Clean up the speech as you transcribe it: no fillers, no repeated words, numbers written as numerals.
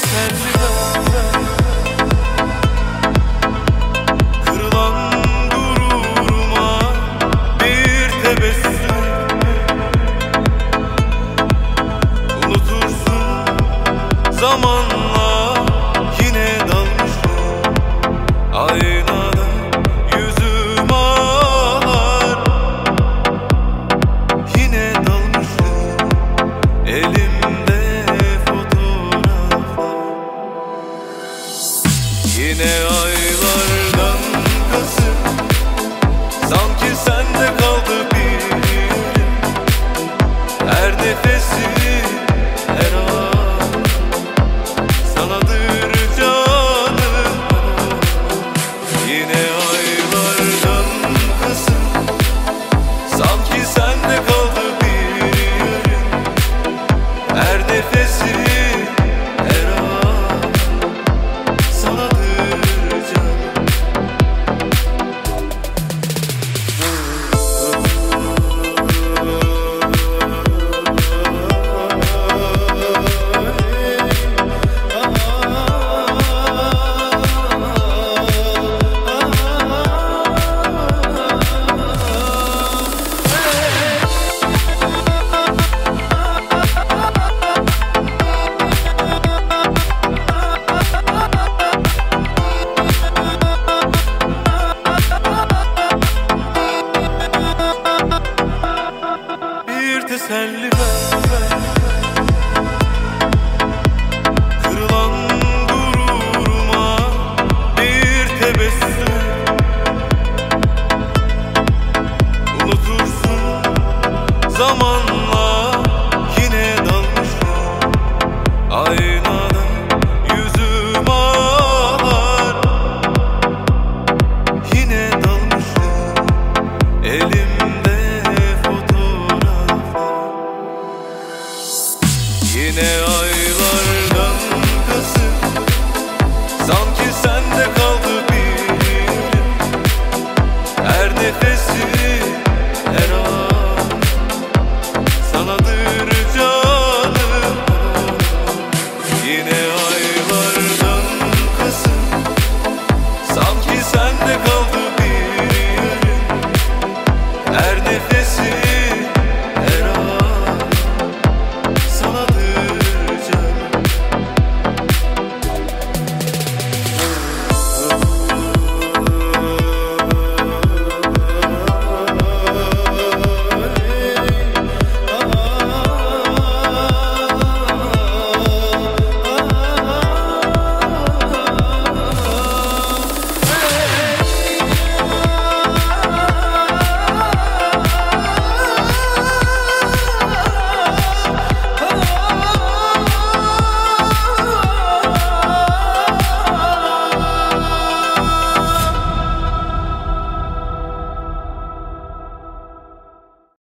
teselli ver. Kırılan gururuma bir tebessüm, unutursun zamanla yine dalmışım. Aynada yüzüm ağlar, yine dalmışım. Elimde fotoğraflar, yine aylardan Kasım. Sanki sende kaldı bir yerim, her nefesi, her an sanadır canım. Yine aylardan Kasım. Sanki sende kaldı bir yerim, her nefesi, her an sanadır canım. Teselli ver. Kırılan gururuma bir tebessüm, unutursun zamanla yine dalmışım. Aynada yüzüm ağlar, yine dalmışım. Elimde yine ay